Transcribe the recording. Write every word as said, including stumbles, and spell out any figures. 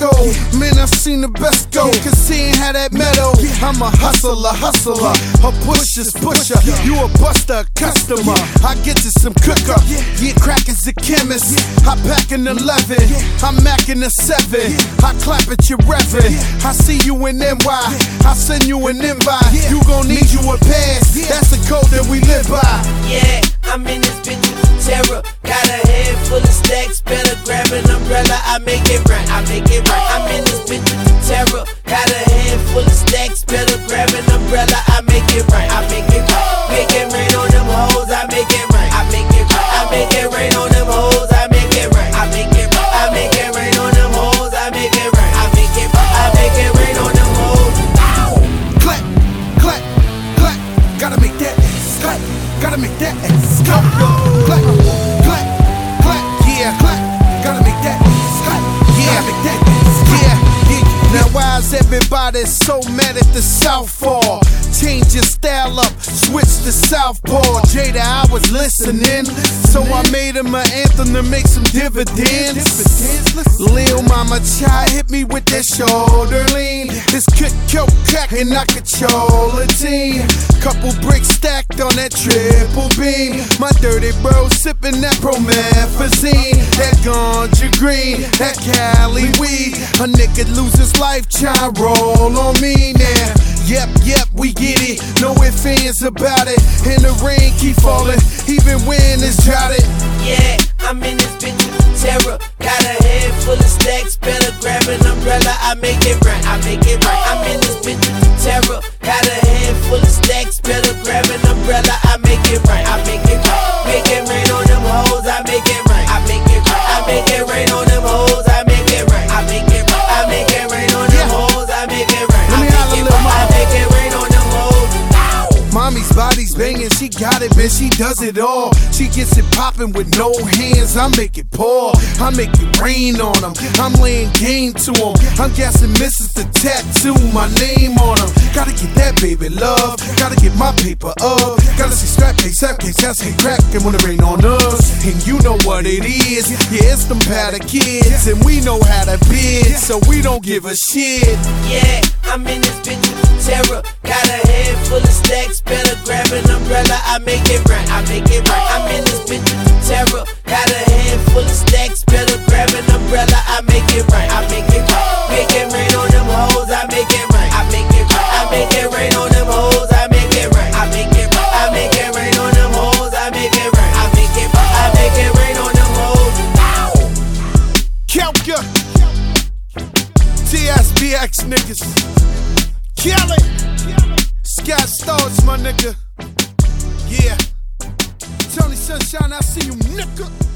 go. Man, I seen the best go, cause seeing how that metal. I'm a hustler, hustler, a pusher's pusher. You a buster, a customer. I get to some cooker. Yeah, crack is a chemist. I pack an eleven. I'm macking a seven. I clap at your reverend. I see you in N Y. I send you an invite. You gon' need you a pass. That's the code that we live by. Yeah, I'm in this bitch with terror. Got a head full of stacks. Better grab an umbrella. I make it right. I make it right. I'm in this bitch with terror. Got a head full of stacks. Better grab an umbrella. I make it right. I make it right. Make it rain on them hoes. I make it right. I make it right. I make it rain on them hoes. I make it right. I make it right. I make it rain on them hoes. I make it right. I make it right. I make it rain on them hoes. Clap, clap, clap. Gotta make that ass clap. Gotta make that ass clap. Clap, clap, clap. Yeah, clap. Gotta make that ass clap. Yeah, make that ass clap. Yeah, yeah. Now why is everybody so mad at the Southpaw? Change your style up, switch to Southpaw. Jada, I was listening, so I made him an anthem to make some dividends. Lil Mama Chai hit me with that shoulder lean. This could kill crack and I control a team. Couple bricks stacked on that triple beam. My dirty bro sipping that promethazine. That ganja green, that Cali weed. A nigga lose his life, try roll on me now. Yep, yep, we get it. No ifs, ands about it. And the rain keep falling, even when it's droughted. Yeah, I'm in this bitch with terror. Got a head full of stacks. Better grab an umbrella. I make it right. I make it right. I'm in this bitch with terror. Got a head full of stacks. Better grab an umbrella. I make it right. I make it right. Make it rain on them hoes. I make it right. I make it right. I make it rain on them hoes. I make it right. I make it right. I make it rain on them hoes. I make it right. I make it right. I make it rain on them hoes. Mommy's body's banging, she got it, man, she does it all. She gets it popping with no hands, I make it pour. I make it rain on them, I'm laying game to them. I'm guessing misses the tattoo, my name on them. Gotta get that baby love, gotta get my paper up. Gotta see strap case, strap case, just hit crack and when it rain on us. And you know what it is, yeah, it's them powder kids. And we know how to bid, so we don't give a shit. Yeah, I'm in this bitch with terror. Got a head full of stacks. Better grab an umbrella, I make it right, I make it right. I'm in this bitch with terror. Got a head full of stacks. Better grab an umbrella, I make it right, I make it right. Make it rain on them hoes, I make it right, I make it right. I make it rain on them hoes, I make it right, I make it right. I make it rain on them hoes, I make it right, I make it right. I make it rain on them hoes. Kelka, T S B X niggas, kill it. Scott Stars, my nigga. Yeah. Tony Sunshine, I see you, nigga.